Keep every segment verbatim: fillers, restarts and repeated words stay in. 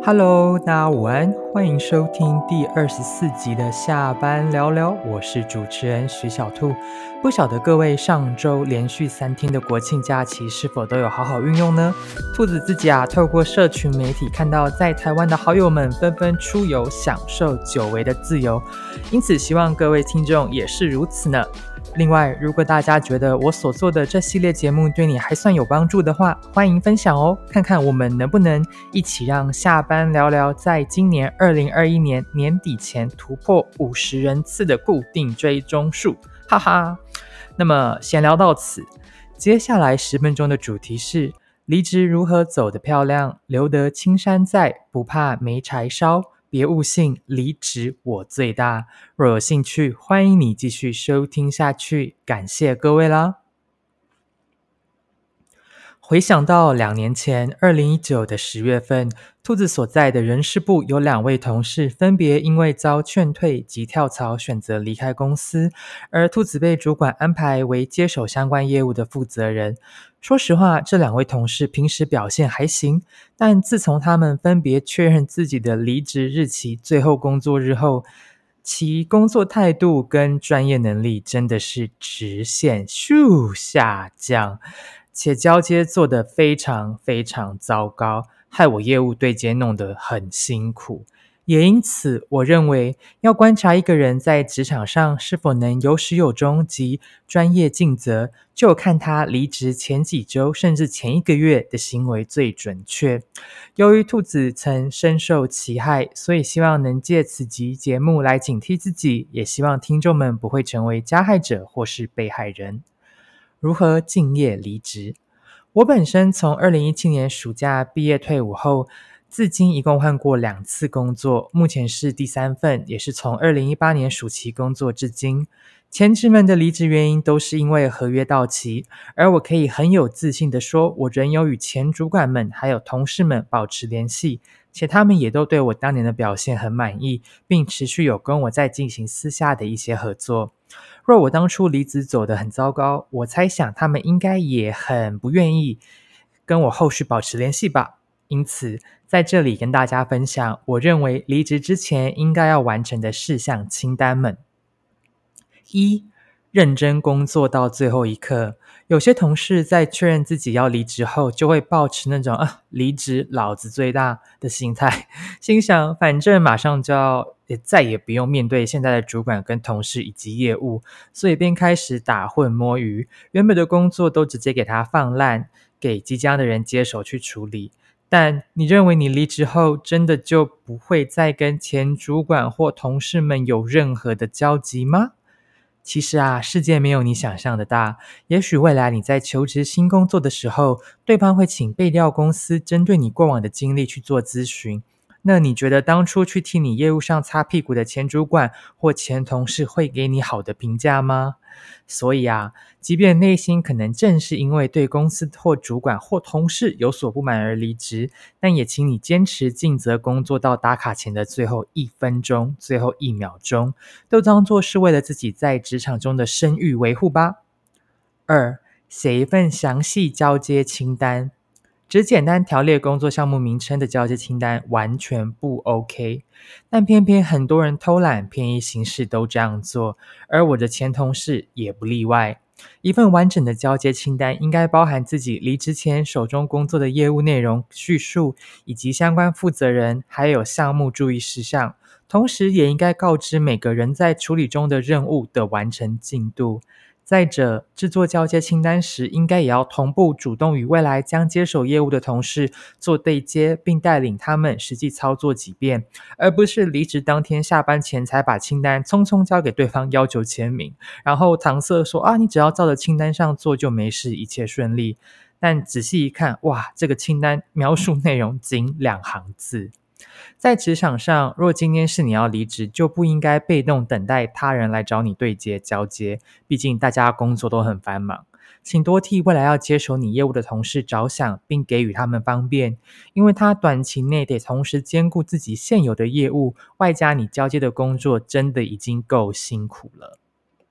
Hello，大家午安，欢迎收听第二十四集的下班聊聊，我是主持人徐小兔。不晓得各位上周连续三天的国庆假期是否都有好好运用呢？兔子自己啊，透过社群媒体看到在台湾的好友们纷纷出游，享受久违的自由，因此希望各位听众也是如此呢。另外，如果大家觉得我所做的这系列节目对你还算有帮助的话，欢迎分享哦，看看我们能不能一起让下班聊聊在今年二零二一年年底前突破五十人次的固定追踪数，哈哈。那么闲聊到此，接下来十分钟的主题是离职如何走得漂亮，留得青山在，不怕没柴烧，别误信离职我最大。若有兴趣，欢迎你继续收听下去，感谢各位啦。回想到两年前二零一九的十月份，兔子所在的人事部有两位同事分别因为遭劝退及跳槽选择离开公司，而兔子被主管安排为接手相关业务的负责人。说实话，这两位同事平时表现还行，但自从他们分别确认自己的离职日期、最后工作日后，其工作态度跟专业能力真的是直线咻下降，且交接做得非常非常糟糕，害我业务对接弄得很辛苦。也因此，我认为要观察一个人在职场上是否能有始有终及专业尽责，就看他离职前几周甚至前一个月的行为最准确。由于兔子曾深受其害，所以希望能借此集节目来警惕自己，也希望听众们不会成为加害者或是被害人。如何敬业离职？我本身从二零一七年暑假毕业退伍后，至今一共换过两次工作，目前是第三份，也是从二零一八年暑期工作至今。前职们的离职原因都是因为合约到期，而我可以很有自信地说，我仍有与前主管们还有同事们保持联系，且他们也都对我当年的表现很满意，并持续有跟我在进行私下的一些合作。若我当初离职走得很糟糕，我猜想他们应该也很不愿意跟我后续保持联系吧。因此，在这里跟大家分享，我认为离职之前应该要完成的事项清单们。一、认真工作到最后一刻。有些同事在确认自己要离职后，就会抱持那种啊，离职老子最大的心态，心想反正马上就要也再也不用面对现在的主管跟同事以及业务，所以便开始打混摸鱼，原本的工作都直接给他放烂，给即将的人接手去处理。但你认为你离职后真的就不会再跟前主管或同事们有任何的交集吗？其实啊，世界没有你想象的大，也许未来你在求职新工作的时候，对方会请备调公司针对你过往的经历去做咨询。那你觉得当初去替你业务上擦屁股的前主管或前同事会给你好的评价吗？所以啊，即便内心可能正是因为对公司或主管或同事有所不满而离职，但也请你坚持尽责工作到打卡前的最后一分钟、最后一秒钟，都当作是为了自己在职场中的声誉维护吧。二、写一份详细交接清单。只简单条列工作项目名称的交接清单完全不 OK， 但偏偏很多人偷懒便宜行事都这样做，而我的前同事也不例外。一份完整的交接清单应该包含自己离职前手中工作的业务内容叙述，以及相关负责人还有项目注意事项，同时也应该告知每个人在处理中的任务的完成进度。再者，制作交接清单时，应该也要同步主动与未来将接手业务的同事做对接，并带领他们实际操作几遍，而不是离职当天下班前才把清单匆匆交给对方要求签名，然后搪塞说啊，你只要照着清单上做就没事，一切顺利。但仔细一看，哇，这个清单描述内容仅两行字。在职场上，若今天是你要离职，就不应该被动等待他人来找你对接交接，毕竟大家工作都很繁忙。请多替未来要接手你业务的同事着想，并给予他们方便，因为他短期内得同时兼顾自己现有的业务，外加你交接的工作真的已经够辛苦了。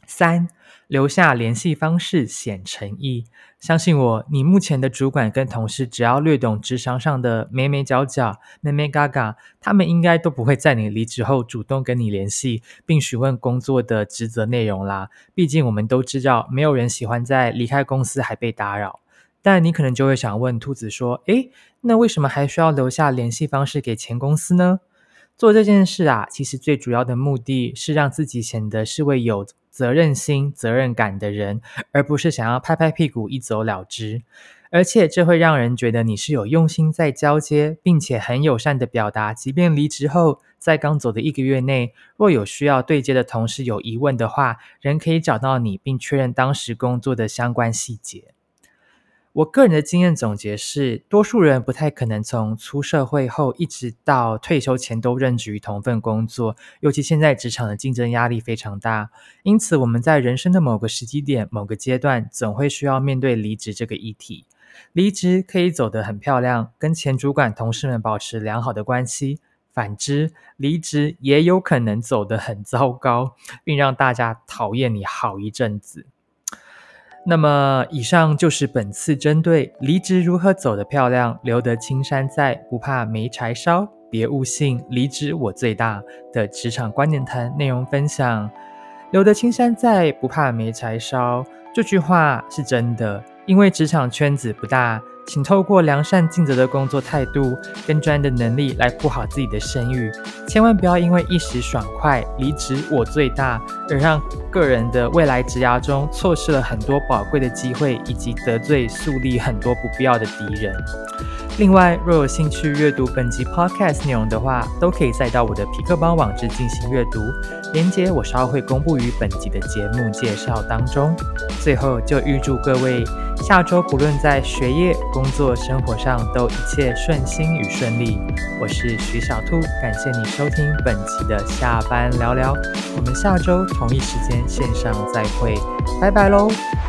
三、留下联系方式显诚意。相信我，你目前的主管跟同事只要略懂职场上的眉眉角角、眉眉嘎嘎，他们应该都不会在你离职后主动跟你联系，并询问工作的职责内容啦。毕竟我们都知道，没有人喜欢在离开公司还被打扰。但你可能就会想问兔子说，诶，那为什么还需要留下联系方式给前公司呢？做这件事啊，其实最主要的目的是让自己显得是位有责任心、责任感的人，而不是想要拍拍屁股一走了之。而且这会让人觉得你是有用心在交接，并且很友善的表达，即便离职后，在刚走的一个月内，若有需要对接的同事有疑问的话，仍可以找到你，并确认当时工作的相关细节。我个人的经验总结是，多数人不太可能从出社会后一直到退休前都任职于同份工作，尤其现在职场的竞争压力非常大，因此我们在人生的某个时机点、某个阶段，总会需要面对离职这个议题。离职可以走得很漂亮，跟前主管同事们保持良好的关系，反之，离职也有可能走得很糟糕，并让大家讨厌你好一阵子。那么以上就是本次针对离职如何走得漂亮，留得青山在，不怕没柴烧，别误信离职我最大的职场观点谈内容分享。留得青山在，不怕没柴烧，这句话是真的，因为职场圈子不大，请透过良善尽责的工作态度跟专业的能力来顾好自己的声誉，千万不要因为一时爽快离职我最大，而让个人的未来职涯中错失了很多宝贵的机会，以及得罪树立很多不必要的敌人。另外，若有兴趣阅读本集 podcast 内容的话，都可以再到我的痞客邦网志进行阅读，连结我稍后会公布于本集的节目介绍当中。最后就预祝各位下周不论在学业、工作、生活上都一切顺心与顺利。我是徐小兔，感谢你收听本集的下班聊聊，我们下周同一时间线上再会，拜拜喽。